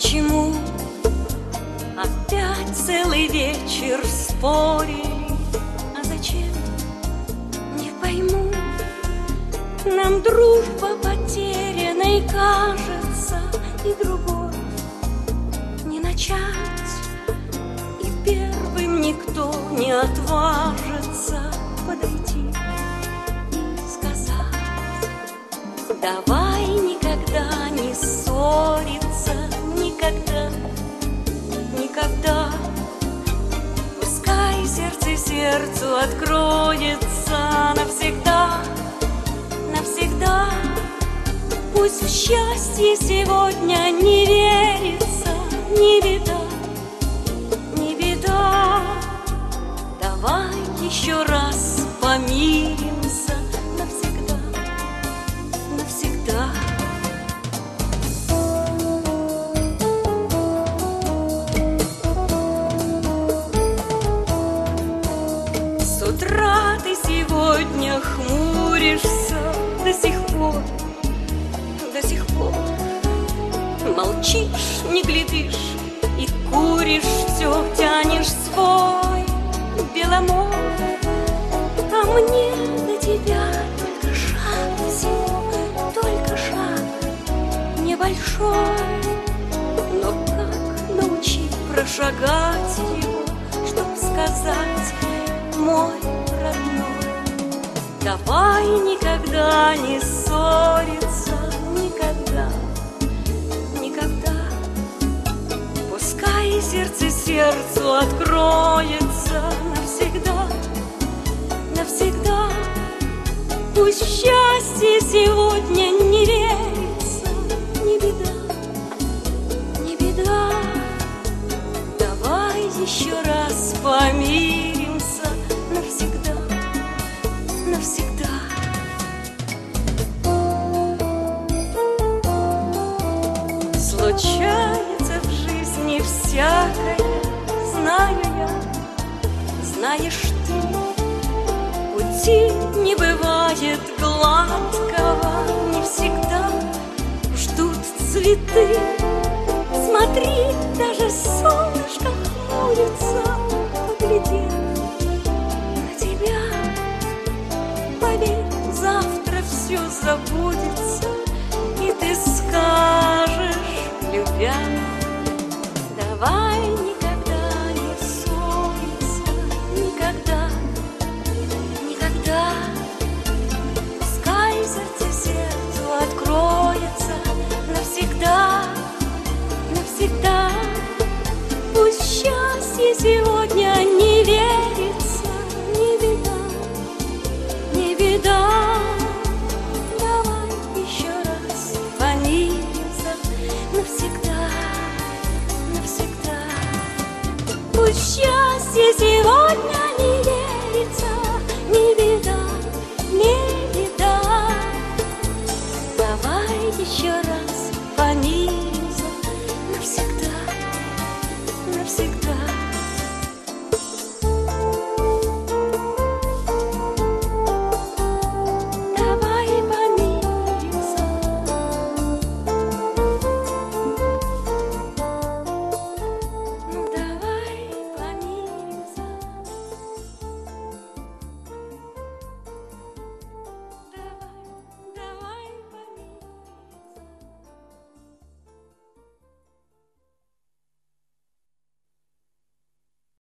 Почему опять целый вечер спорили? А зачем? Не пойму. Нам дружба потерянной кажется, и другой не начать. И первым никто не отважится подойти и сказать: давай никогда не ссориться, никогда, никогда. Пускай сердце сердцу откроется навсегда, навсегда. Пусть в счастье сегодня не верится, не беда, не беда. Давай еще раз помиримся навсегда, навсегда. С утра ты сегодня хмуришься до сих пор, до сих пор. Молчишь, не глядишь и куришь все, тянешь свой беломор. А мне до тебя только шаг всего, только шаг небольшой. Но как научить прошагать его, чтоб сказать: мой родной? Давай никогда не ссориться, никогда, никогда. Пускай сердце сердцу откроется навсегда, навсегда. Пусть в счастье сегодня не верится, не беда, не беда. Давай еще раз помиримся навсегда, навсегда. Случается в жизни всякое, знаю я, знаешь ты. Пути не бывает гладкого, не всегда ждут цветы. Смотри, даже солнышко хмурится, поглядев на тебя. Поверь, завтра все забудется, и ты скажешь, любя: давай никогда не ссориться, никогда, никогда. Пускай сердце сердцу откроется навсегда, навсегда. Пусть счастье сегодня не верится, не беда, не беда. Давай еще раз помиримся навсегда, навсегда. Пусть счастье сегодня